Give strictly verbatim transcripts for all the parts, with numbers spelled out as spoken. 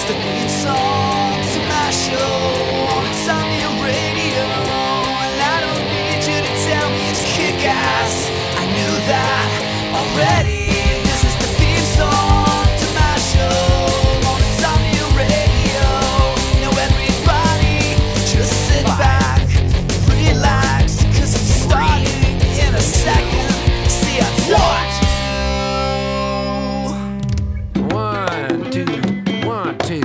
the theme song to my show. It's on your radio, and I don't need you to tell me it's kick-ass. I knew that already. This is the theme song to my show. It's on your radio. Now everybody just sit back, relax, cause it's starting in a second. See, I told you. One, two, one, two.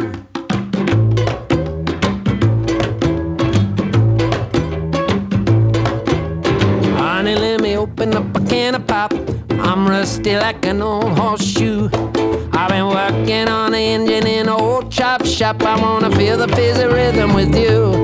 Honey, let me open up a can of pop. I'm rusty like an old horseshoe. I've been working on the engine in an old chop shop. I wanna feel the fizzy rhythm with you.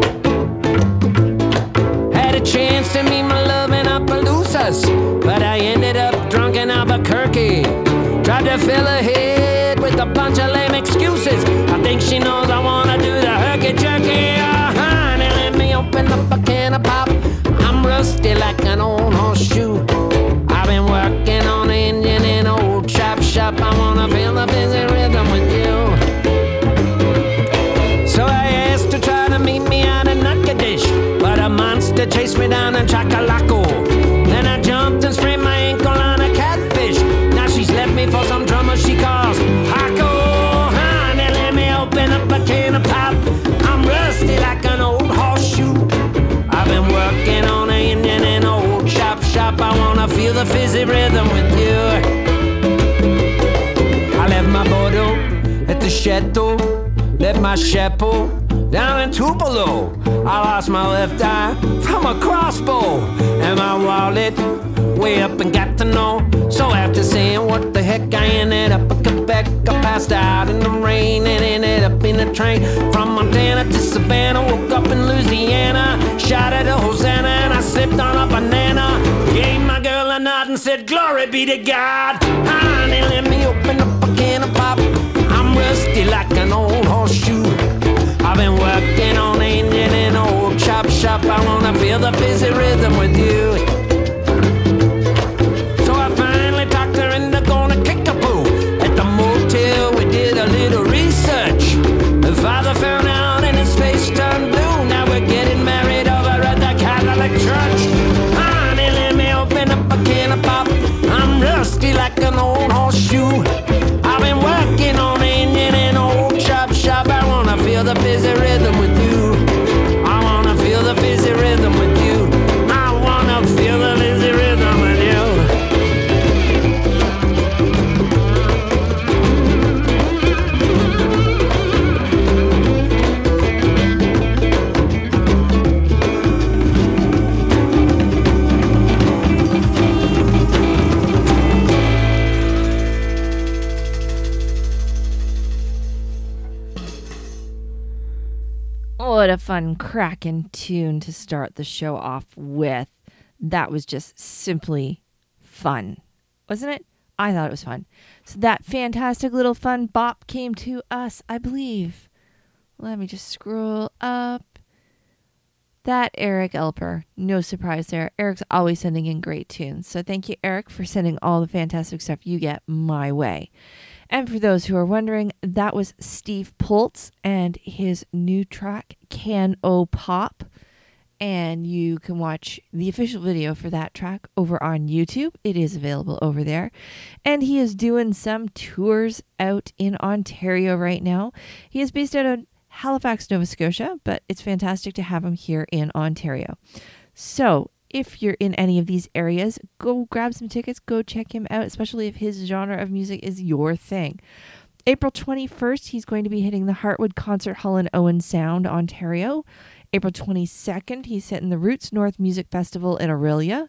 Had a chance to meet my love in Appaloosas, but I ended up drunk in Albuquerque. Tried to fill her head with a bunch of lame excuses. I think she knows I wanna do the herky-jerky. Oh, honey, let me open up a can of pop. I'm rusty like an old horseshoe. I've been working on the engine in an old chop shop. I wanna feel the busy rhythm with you. So I asked to try to meet me at a Natchitoches, but a monster chased me down in Chacalaco. Then I jumped and sprained my ankle on a catfish. Now she's left me for some drummer she calls Paco. Honey, let me open up a can of pop. I'm rusty like an old horseshoe. I've been working on the engine in an old chop shop. I wanna feel the fizzy rhythm with you. I left my Bordeaux at the chateau, left my chapeau down in Tupelo. I lost my left eye from a crossbow, and my wallet way up in Gatineau. So after saying what the heck, I ended up at Quebec. I passed out in the rain and ended up in a train from Montana to Savannah. Woke up in Louisiana, shouted a Hosanna, and I sipped on a banana. Gave my girl a nod and said, glory be to God. Honey, let me open up a can of pop. I'm rusty like an old horseshoe. I've been working on the engine in an old chop shop. I wanna feel the fizzy rhythm with you. So I finally talked her into going to Kickapoo. At the motel we did a little research. The father found out and his face turned blue. Now we're getting married over at the Catholic Church. Honey, let me open up a can of pop. I'm rusty like an old horseshoe. I've been working on the engine in an old chop shop. I wanna feel the busy rhythm with you. I wanna feel the busy rhythm with you. I wanna feel the busy rhythm with you. What a fun, cracking tune to start the show off with. That was just simply fun, wasn't it? I thought it was fun. So that fantastic little fun bop came to us, I believe. Let me just scroll up. That Eric Elper. No surprise there. Eric's always sending in great tunes. So thank you, Eric, for sending all the fantastic stuff you get my way. And for those who are wondering, that was Steve Pultz and his new track, Can O Pop. And you can watch the official video for that track over on YouTube. It is available over there. And he is doing some tours out in Ontario right now. He is based out of Halifax, Nova Scotia, but it's fantastic to have him here in Ontario. So if you're in any of these areas, go grab some tickets, go check him out, especially if his genre of music is your thing. April twenty-first, he's going to be hitting the Heartwood Concert Hall in Owen Sound, Ontario. April twenty-second, he's hitting the Roots North Music Festival in Orillia.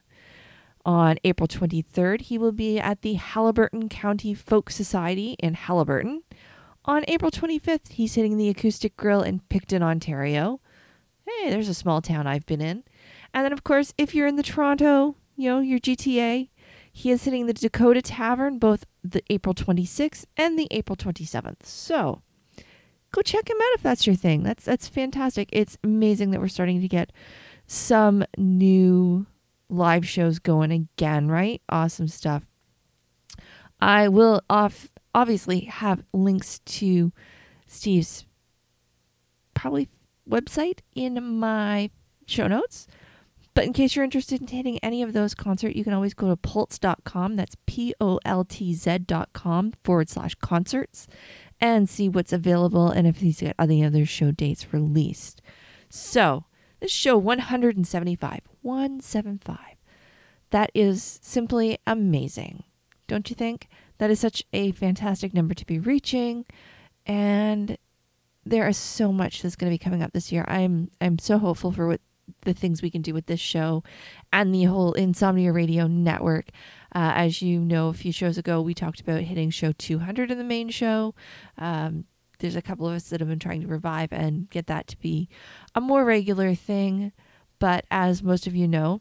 On April twenty-third, he will be at the Haliburton County Folk Society in Haliburton. On April twenty-fifth, he's hitting the Acoustic Grill in Picton, Ontario. Hey, there's a small town I've been in. And then, of course, if you're in the Toronto, you know, your G T A, he is hitting the Dakota Tavern, both the April twenty-sixth and the April twenty-seventh. So go check him out if that's your thing. That's that's fantastic. It's amazing that we're starting to get some new live shows going again, right? Awesome stuff. I will off obviously have links to Steve's probably website in my show notes. But in case you're interested in hitting any of those concert, you can always go to poltz dot com. That's P O L T Z dot com forward slash concerts and see what's available and if he's got any other show dates released. So this show one seventy-five, one seventy-five. That is simply amazing. Don't you think? That is such a fantastic number to be reaching. And there is so much that's going to be coming up this year. I'm I'm so hopeful for what the things we can do with this show and the whole Insomnia Radio network. Uh, as you know, a few shows ago, we talked about hitting show two hundred in the main show. Um, there's a couple of us that have been trying to revive and get that to be a more regular thing. But as most of you know,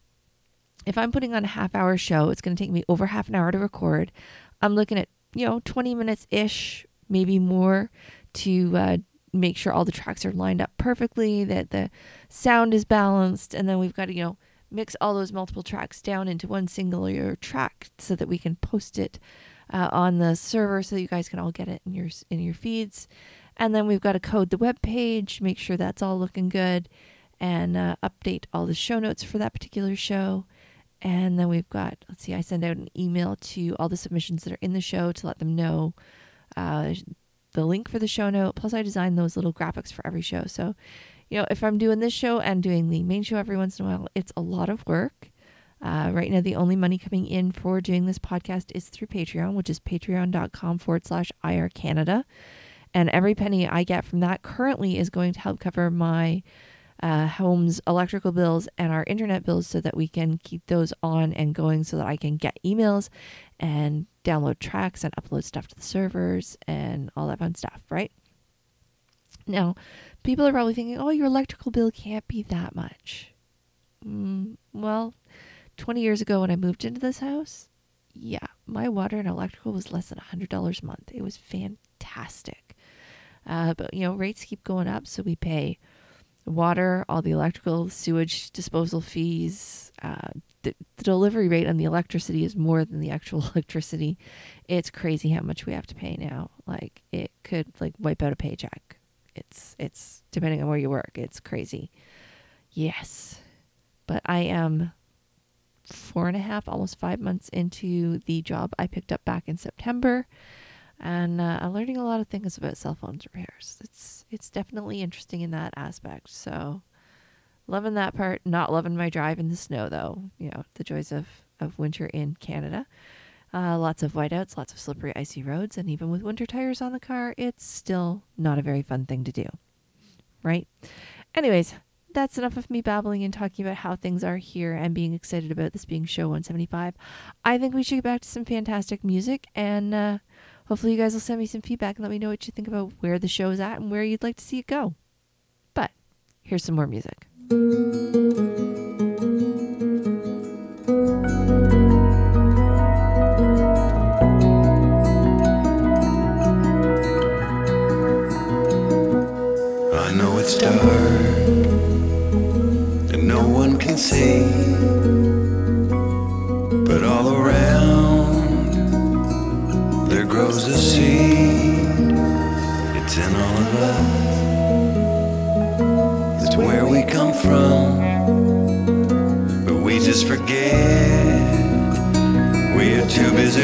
if I'm putting on a half hour show, it's going to take me over half an hour to record. I'm looking at, you know, twenty minutes ish, maybe more, to uh, make sure all the tracks are lined up perfectly, that the sound is balanced, and then we've got to, you know, mix all those multiple tracks down into one singular track so that we can post it uh, on the server so that you guys can all get it in your in your feeds. And then we've got to code the web page, make sure that's all looking good, and uh, update all the show notes for that particular show. And then we've got, let's see, I send out an email to all the submissions that are in the show to let them know uh, the link for the show note. Plus I design those little graphics for every show. So, you know, if I'm doing this show and doing the main show every once in a while, it's a lot of work. Uh, right now, the only money coming in for doing this podcast is through Patreon, which is patreon.com forward slash IR Canada. And every penny I get from that currently is going to help cover my uh, home's electrical bills and our internet bills so that we can keep those on and going so that I can get emails and download tracks and upload stuff to the servers and all that fun stuff, right? Now, people are probably thinking, oh, your electrical bill can't be that much. Mm, well, twenty years ago when I moved into this house, yeah, my water and electrical was less than one hundred dollars a month. It was fantastic. Uh, but, you know, rates keep going up, so we pay water, all the electrical, sewage disposal fees. Uh, the, the delivery rate on the electricity is more than the actual electricity. It's crazy how much we have to pay now. Like, it could, like, wipe out a paycheck. It's, it's depending on where you work, it's crazy. Yes. But I am four and a half, almost five months into the job I picked up back in September. And uh, I'm learning a lot of things about cell phone repairs. It's it's definitely interesting in that aspect. So loving that part. Not loving my drive in the snow, though. You know, the joys of, of winter in Canada. Uh, lots of whiteouts, lots of slippery, icy roads. And even with winter tires on the car, it's still not a very fun thing to do. Right? Anyways, that's enough of me babbling and talking about how things are here and being excited about this being show one seventy-five. I think we should get back to some fantastic music, and uh, hopefully you guys will send me some feedback and let me know what you think about where the show is at and where you'd like to see it go. But here's some more music. I know it's dark and no one can see, but all around there grows a seed. It's in all of us. It's where we come from, but we just forget. We're too busy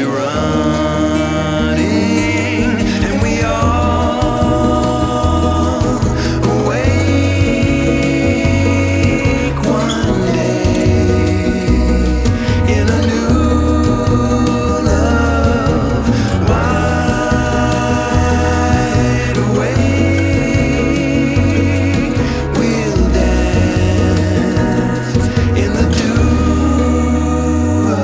running, and we all awake one day in a new love, wide awake. We'll dance in the dew of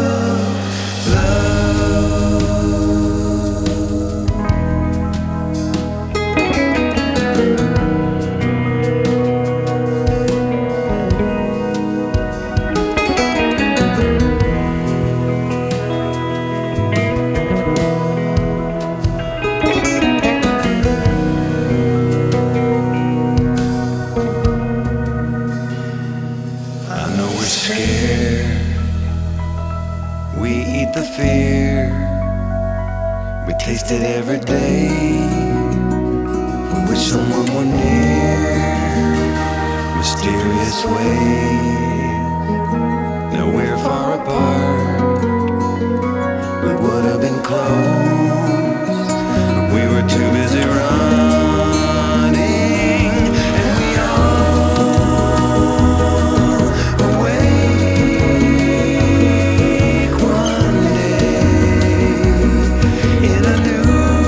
I know we're scared. We eat the fear. We taste it every day. wish someone were near, mysterious ways. Now we're far apart. We would have been close, but we were too busy running, and we all awake one day in a new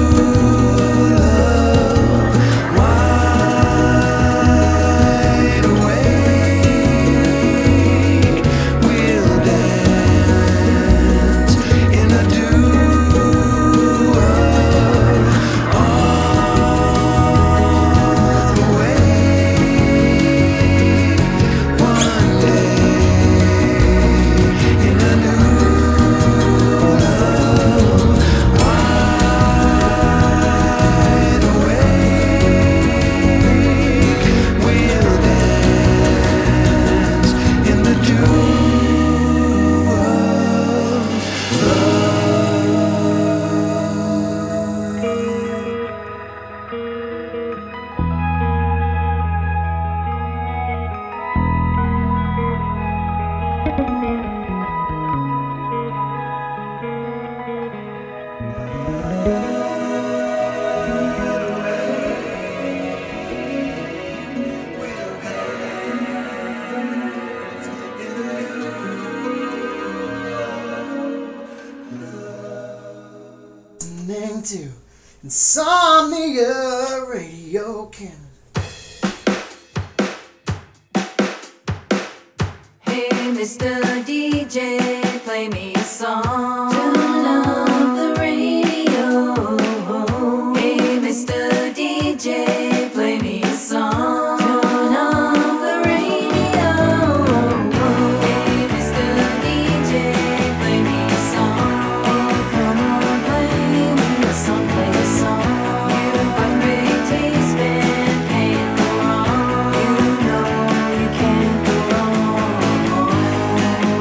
love, wide awake. We'll dance in a duo, all awake one day in a new love, wide awake. We'll dance in the dew of listening to Insomnia Radio Canada. Hey, Mister D J, play me a song. Turn up the radio. Hey, Mister D J, play me a song. Turn up the radio. Hey, Mister D J, play me a song. Oh, come on, play me a song, play a song. You've got great taste and can't go wrong. You know you can't go wrong.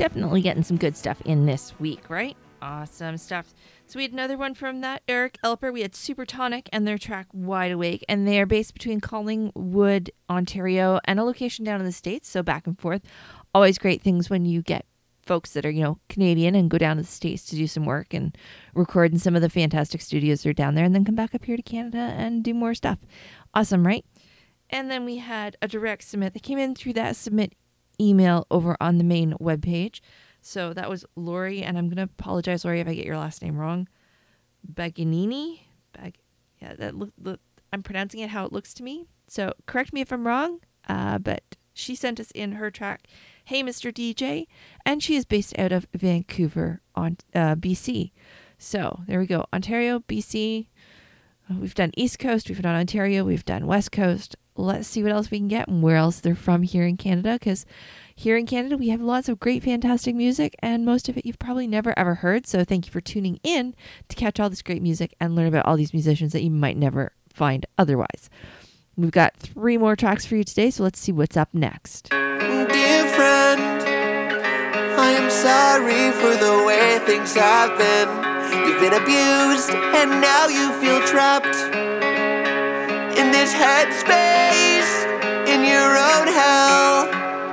definitely getting some good stuff in this week, right? Awesome stuff. So we had another one from that Eric Elper. We had Supertonic and their track Wide Awake, and they are based between Collingwood, Ontario, and a location down in the States, so back and forth. Always great things when you get folks that are, you know, Canadian and go down to the States to do some work and record in some of the fantastic studios that are down there, and then come back up here to Canada and do more stuff. Awesome, right? And then we had a direct submit that came in through that submit email over on the main webpage. So that was Lori, and I'm going to apologize, Lori, if I get your last name wrong. Baganini? Bag- yeah, that look, look, I'm pronouncing it how it looks to me. So correct me if I'm wrong, uh, but she sent us in her track, Hey Mister D J, and she is based out of Vancouver, on uh, B C. So there we go. Ontario, B C. We've done East Coast, we've done Ontario, we've done West Coast. Let's see what else we can get and where else they're from here in Canada, because here in Canada we have lots of great, fantastic music, and most of it you've probably never ever heard. So thank you for tuning in to catch all this great music and learn about all these musicians that you might never find otherwise. We've got three more tracks for you today, so let's see what's up next. Dear friend, I am sorry for the way things have been. You've been abused and now you feel trapped in this headspace, in your own hell.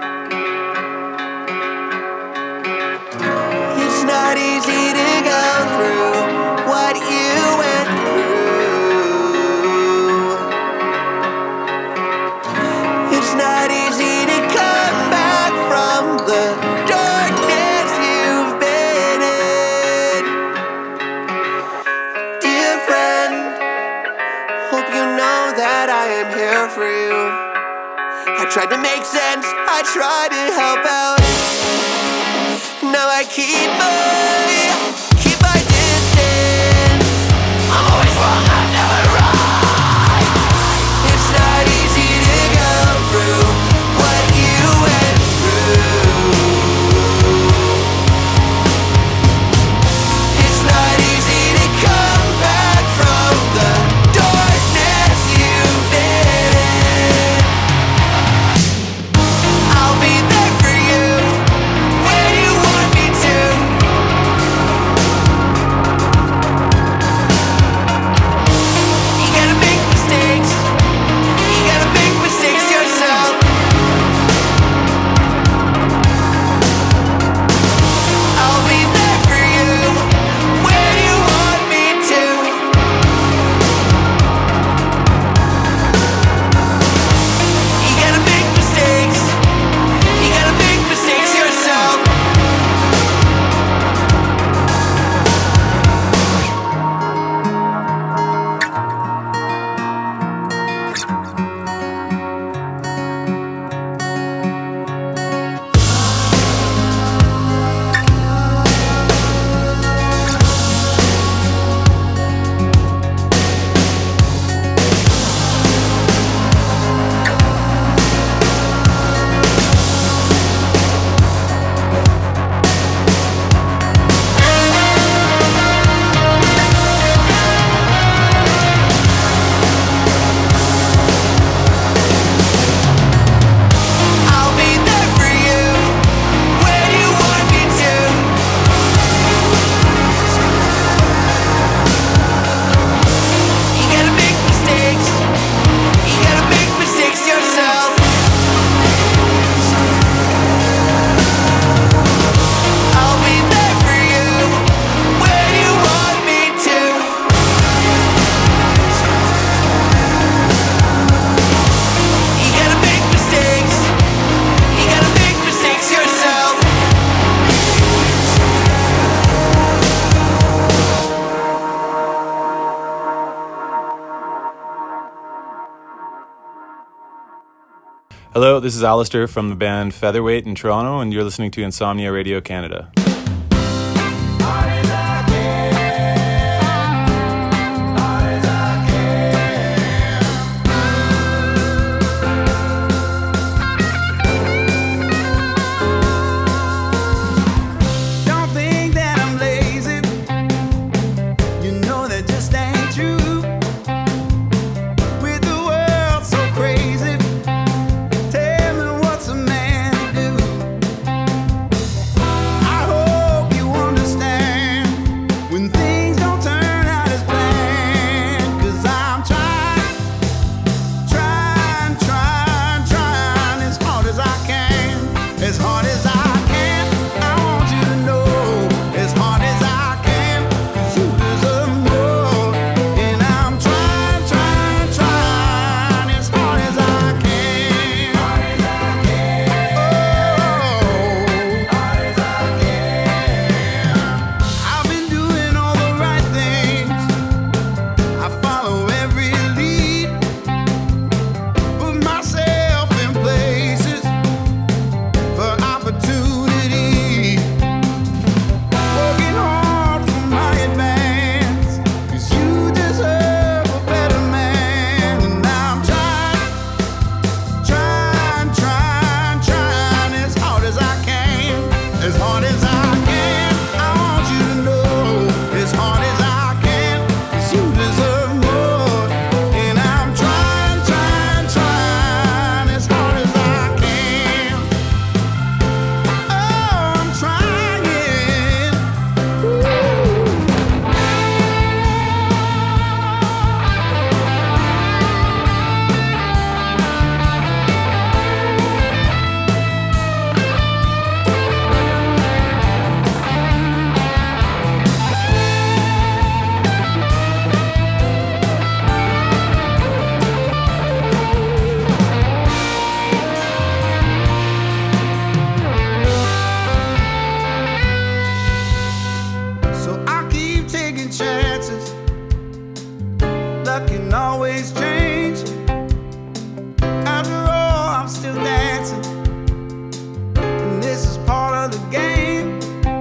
It's not easy to go through what you went through. It's not easy to come back from the darkness you've been in. Dear friend, hope you know that I am here for you. I tried to make sense, I tried to help out. Now I keep my, keep my distance. I'm always wrong, I'm never right. It's not easy to go through what you went through. It's not easy to come back from the darkness you've been in. I'll be there for you when you want me to. You gotta make mistakes. You gotta make mistakes yourself. I'll be there for you when you want me to. You gotta make mistakes. You gotta make mistakes yourself. I'll be there for you when you want me to. You gotta make mistakes. You gotta make mistakes yourself. I'll be there for you when you want me to. You gotta make mistakes. You gotta make mistakes yourself. Hello, this is Alistair from the band Featherweight in Toronto, and you're listening to Insomnia Radio Canada. Don't think that I'm lazy. You know that just ain't true. With the world so crazy, tell me what's a man to do? I can. I want you to know as hard as I can, 'cause you deserve more. And I'm trying, trying, trying as hard as I can. Oh, I'm trying. Ooh. So I keep taking chances. Luck can always change. After all, I'm still dancing, and this is part of the game.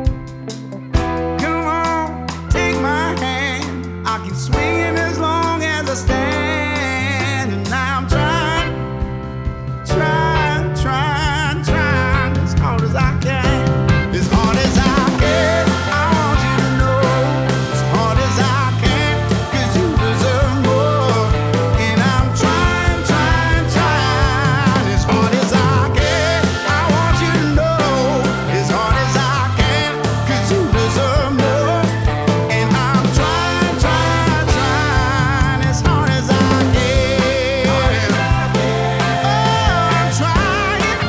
Come on, take my hand. I'll keep swinging as long as I stand. And I'm trying, trying, trying, trying as hard as I can. As hard as I can. I want you to know as hard as I can, 'cause you deserve more. And I'm trying, trying, trying as hard as I can. I want you to know as hard as I can, 'cause you deserve more. And I'm trying, trying, trying as hard as I can. Oh, I'm trying. Yeah,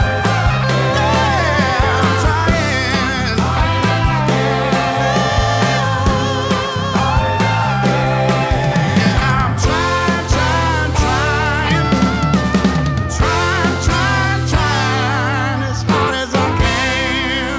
I'm trying. I'm trying, trying, trying, trying, trying, trying as hard as I can.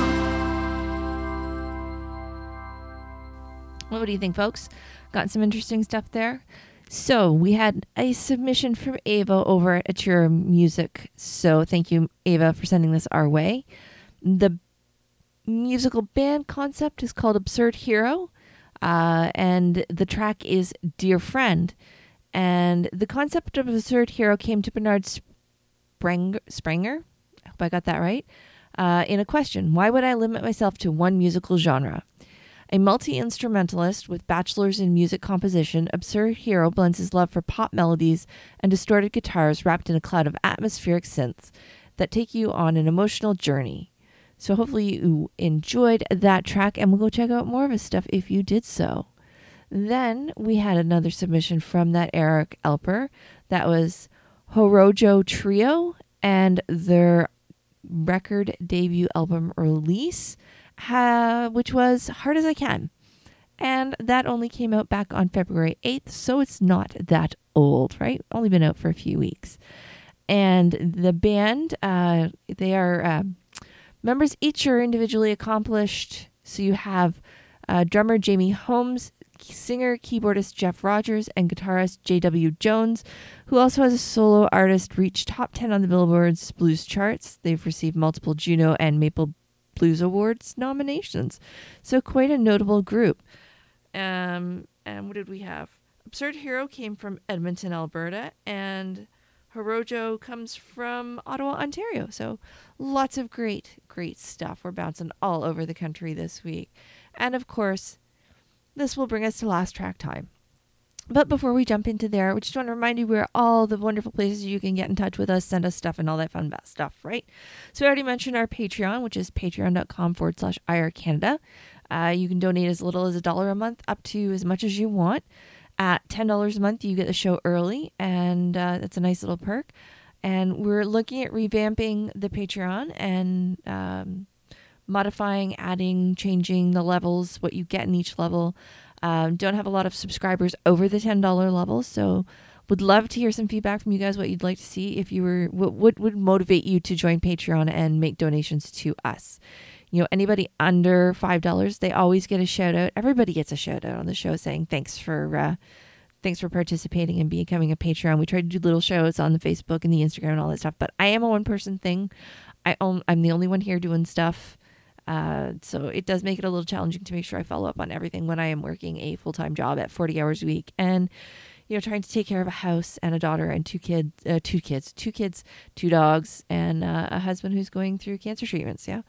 Well, what do you think, folks? Got some interesting stuff there. So we had a submission from Ava over at Your Music. So thank you, Ava, for sending this our way. The musical band concept is called Absurd Hero, uh, and the track is Dear Friend. And the concept of Absurd Hero came to Bernard Spreng- Sprenger, I hope I got that right, uh, in a question: why would I limit myself to one musical genre? A multi-instrumentalist with bachelor's in music composition, Absurd Hero blends his love for pop melodies and distorted guitars wrapped in a cloud of atmospheric synths that take you on an emotional journey. So hopefully you enjoyed that track, and we'll go check out more of his stuff if you did so. Then we had another submission from that Eric Elper. That was Horojo Trio and their record debut album release, uh, which was Hard As I Can. And that only came out back on February eighth, so it's not that old, right? Only been out for a few weeks. And the band, uh, they are uh, members each are individually accomplished. So you have uh, drummer Jamie Holmes, singer, keyboardist Jeff Rogers, and guitarist J W Jones, who also has a solo artist reach top ten on the Billboard's blues charts. They've received multiple Juno and Maple Blues Awards nominations. So quite a notable group. Um, and what did we have? Absurd Hero came from Edmonton, Alberta, and Horojo comes from Ottawa, Ontario. So lots of great, great stuff. We're bouncing all over the country this week. And of course, this will bring us to last track time. But before we jump into there, we just want to remind you where all the wonderful places you can get in touch with us, send us stuff, and all that fun stuff, right? So I already mentioned our Patreon, which is patreon.com forward slash IR Canada. Uh, you can donate as little as a dollar a month up to as much as you want. At ten dollars a month, you get the show early, and uh, that's a nice little perk. And we're looking at revamping the Patreon and um, modifying, adding, changing the levels, what you get in each level. Um, don't have a lot of subscribers over the ten dollars level, so would love to hear some feedback from you guys, what you'd like to see, if you were, what would, would motivate you to join Patreon and make donations to us. You know, anybody under five dollars, they always get a shout out. Everybody gets a shout out on the show saying thanks for uh, thanks for participating and becoming a Patreon. We try to do little shows on the Facebook and the Instagram and all that stuff, but I am a one person thing. I own, I'm the only one here doing stuff. Uh, so it does make it a little challenging to make sure I follow up on everything when I am working a full-time job at forty hours a week and, you know, trying to take care of a house and a daughter and two kids, uh, two kids, two kids, two dogs, and uh, a husband who's going through cancer treatments. Yeah.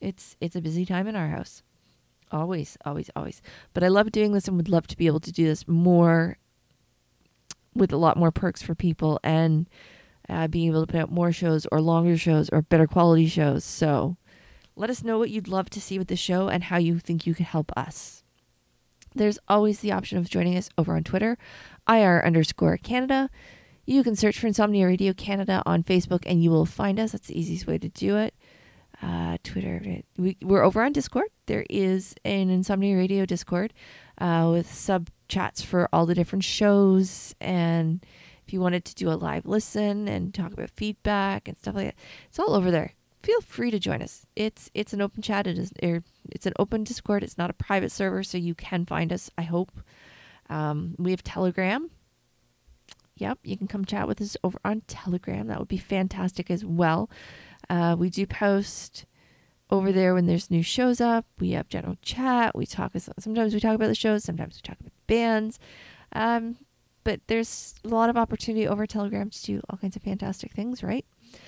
It's it's a busy time in our house. Always, always, always. But I love doing this and would love to be able to do this more with a lot more perks for people and uh, being able to put out more shows or longer shows or better quality shows. So let us know what you'd love to see with the show and how you think you could help us. There's always the option of joining us over on Twitter, I R underscore Canada. You can search for Insomnia Radio Canada on Facebook and you will find us. That's the easiest way to do it. Uh, Twitter. We, we're over on Discord. There is an Insomnia Radio Discord uh, with sub chats for all the different shows. And if you wanted to do a live listen and talk about feedback and stuff like that, it's all over there. Feel free to join us. It's it's an open chat. It is er, it's an open Discord. It's not a private server, so you can find us, I hope. Um, we have Telegram. Yep, you can come chat with us over on Telegram. That would be fantastic as well. Uh, we do post over there when there's new shows up. We have general chat. We talk. Sometimes we talk about the shows. Sometimes we talk about bands. Um, but there's a lot of opportunity over Telegram to do all kinds of fantastic things, right?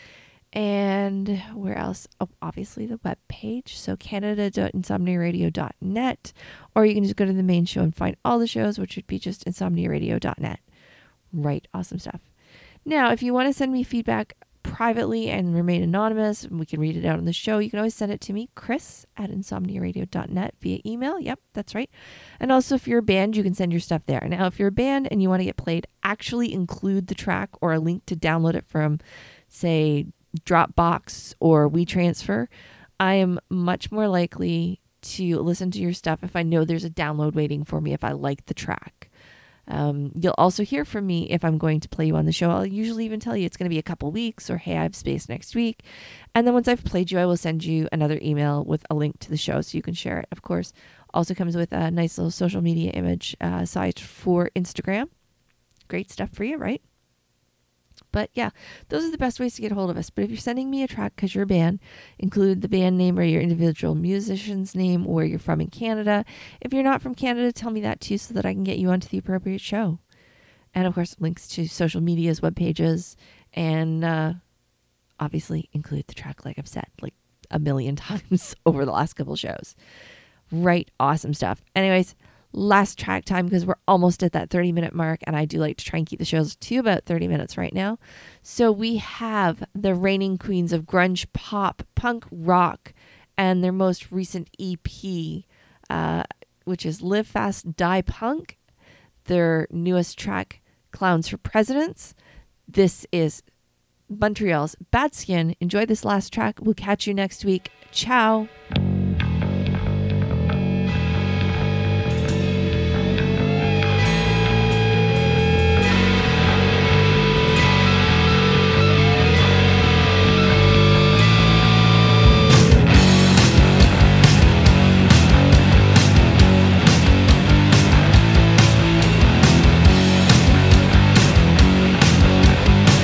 And where else? Oh, obviously the web page. So canada dot insomnia radio dot net, or you can just go to the main show and find all the shows, which would be just insomnia radio dot net. Right. Awesome stuff. Now, if you want to send me feedback privately and remain anonymous, and we can read it out on the show, you can always send it to me, Chris at insomnia radio dot net via email. Yep, that's right. And also, if you're a band, you can send your stuff there. Now, if you're a band and you want to get played, actually include the track or a link to download it from, say, Dropbox or WeTransfer. I am much more likely to listen to your stuff if I know there's a download waiting for me, if I like the track. Um, you'll also hear from me if I'm going to play you on the show. I'll usually even tell you it's going to be a couple weeks, or hey, I have space next week. And then once I've played you, I will send you another email with a link to the show so you can share it. Of course, also comes with a nice little social media image uh, site for Instagram. Great stuff for you, right? But yeah, those are the best ways to get a hold of us. But if you're sending me a track because you're a band, include the band name or your individual musician's name, or where you're from in Canada. If you're not from Canada, tell me that too so that I can get you onto the appropriate show. And of course, links to social medias, web pages, and uh, obviously include the track like I've said like a million times over the last couple shows. Right, awesome stuff. Anyways, last track time, because we're almost at that thirty minute mark, and I do like to try and keep the shows to about thirty minutes right now. So we have the reigning queens of grunge, pop, punk, rock, and their most recent E P, uh, which is Live Fast, Die Punk. Their newest track, Clowns for Presidents. This is Montreal's Bad Skin. Enjoy this last track. We'll catch you next week. Ciao.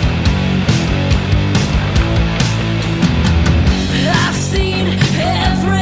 I've seen every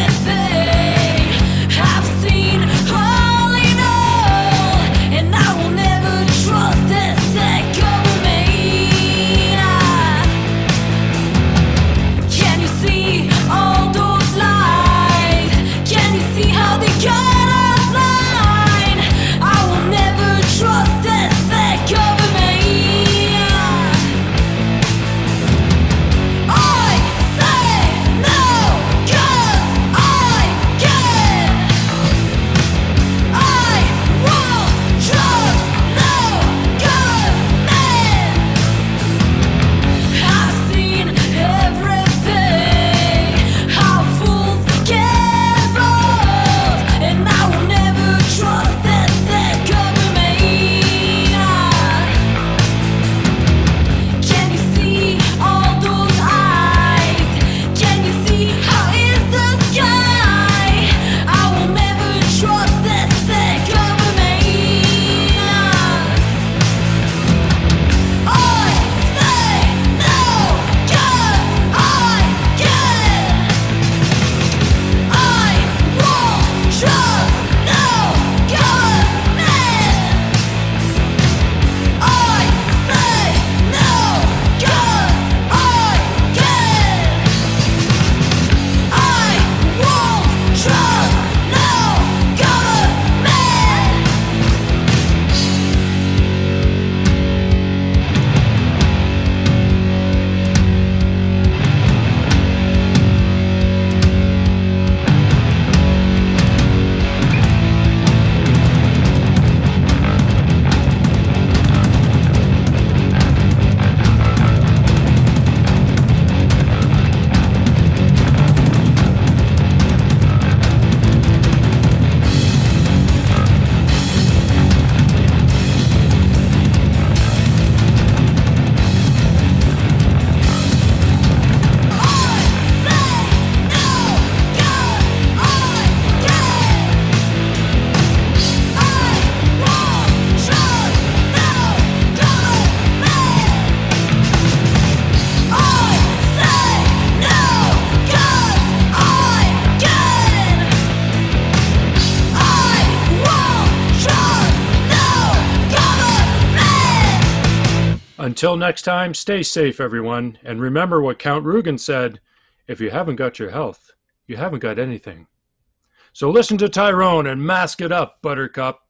Until next time, stay safe, everyone, and remember what Count Rugen said, if you haven't got your health, you haven't got anything. So listen to Tyrone and mask it up, Buttercup.